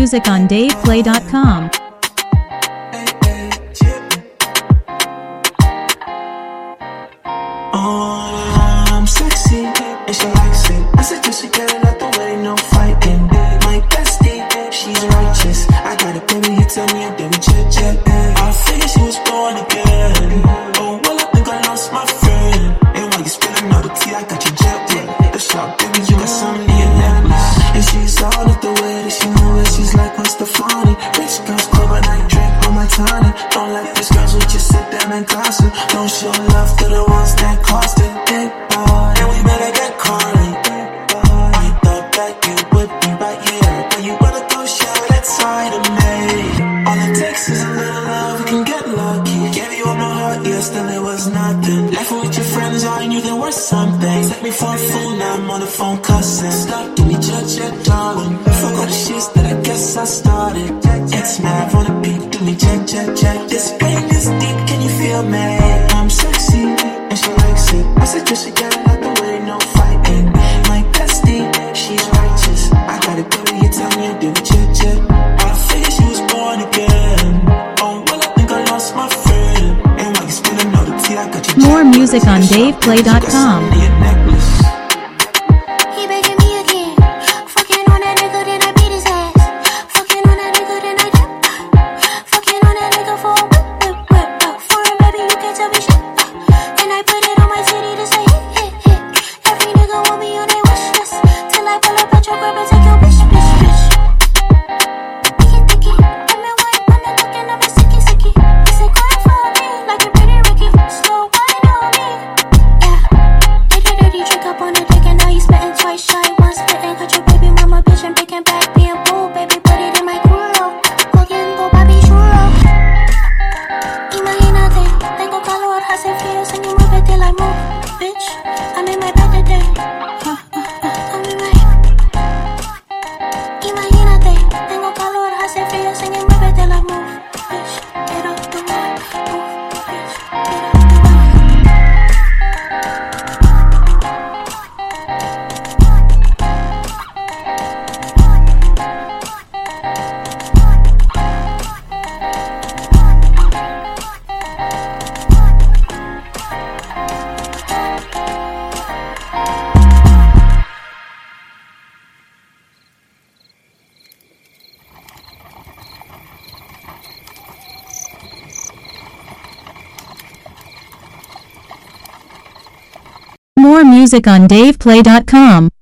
music on DavePlay.com. I'm sexy, and she likes it. I suggest she get it out the way, no fighting. My bestie, she's righteous. I got it, baby, you tell me I'm doing jet. I figured she was born again. Oh, well, I think I lost my friend. And while you spilling all the tea, I got your jet wet. The shop, baby, you got something in your necklace. And she's all of the way that she move it. She's like, what's the funny? Rich girls club and I drink on my tonic. Don't like these girls who just sit down and gossip. Don't show love to the ones that cost it. And we better get calling. I thought that you would be right here, but you wanna go show that side of me. All it takes is a little love, we can get lucky. Gave you all my heart, yeah, still it was nothing. Laughing with your friends, I knew there was something. Took me for a fool, now I'm on the phone cussing. Stop, give me jet, darling. Fuck all the shit that I guess I started. It's Nav on the beat, do me jet. This pain is deep, can you feel me? I'm sexy, and she likes it. I suggest she get it out the way, no fighting. My bestie, she's righteous. I got it, baby, you tell me I do jet. I figured she was born again. Oh, well, I think I lost my friend. And while you spilling all the tea, I got your More music on DavePlay.com. More music on DavePlay.com.